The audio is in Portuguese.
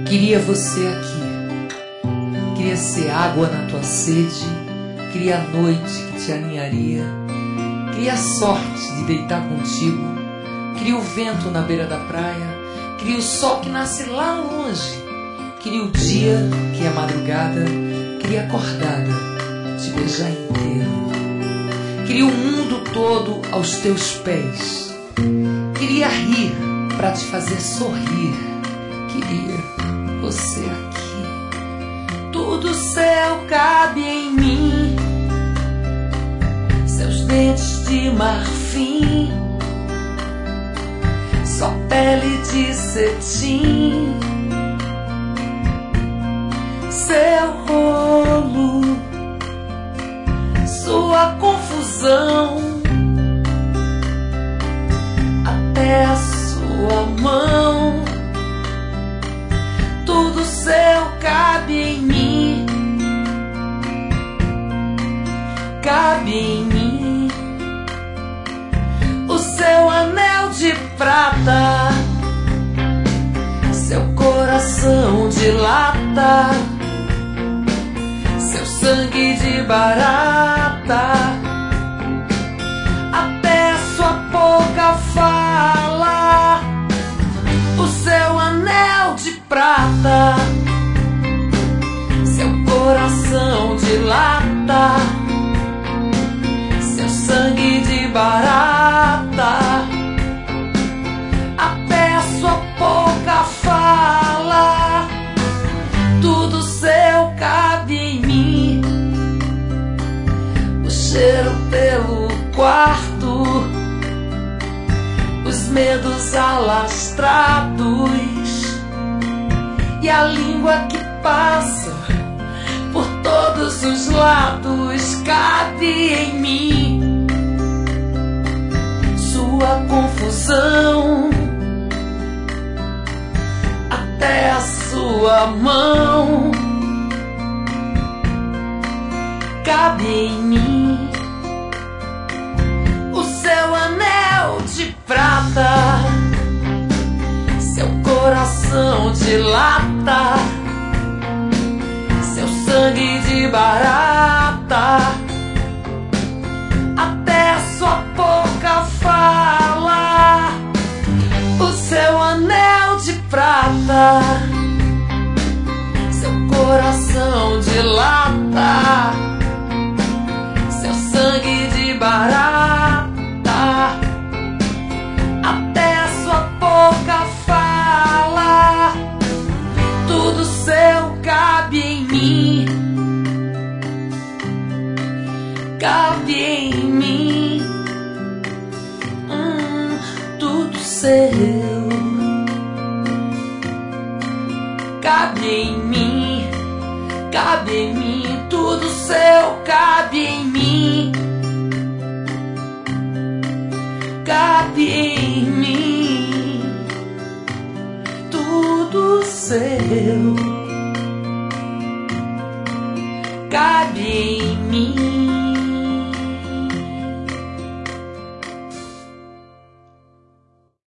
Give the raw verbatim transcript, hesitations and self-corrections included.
Queria você aqui, queria ser água na tua sede, queria a noite que te aninharia, queria a sorte de deitar contigo, queria o vento na beira da praia, queria o sol que nasce lá longe, queria o dia que é madrugada, queria acordada te beijar inteiro, queria o mundo todo aos teus pés, queria rir pra te fazer sorrir, queria você aqui. Tudo céu cabe em mim, seus dentes de marfim, sua pele de cetim, seu rolo, sua confusão, até a sua mão. Tudo seu cabe em mim, cabe em mim. O seu anel de prata, seu coração de lata, seu sangue de barata, até a sua boca fala. O seu anel de prata, seu coração de lata, seu sangue de barata, até a sua boca fala. Tudo seu cabe em mim, o cheiro pelo quarto, os medos alastrados e a língua que passa por todos os lados. Cabe em mim sua confusão, até a sua mão. Cabe em mim o seu anel de prata, seu coração de lata, seu sangue de barata, até a sua boca fala. O seu anel de prata, seu coração de lata, seu sangue de barata, até a sua boca fala. Tudo seu cabe em mim, cabe em mim. Hum, tudo seu cabe em mim, cabe em mim. Tudo seu cabe em mim, cabe em mim. Tudo seu cabe em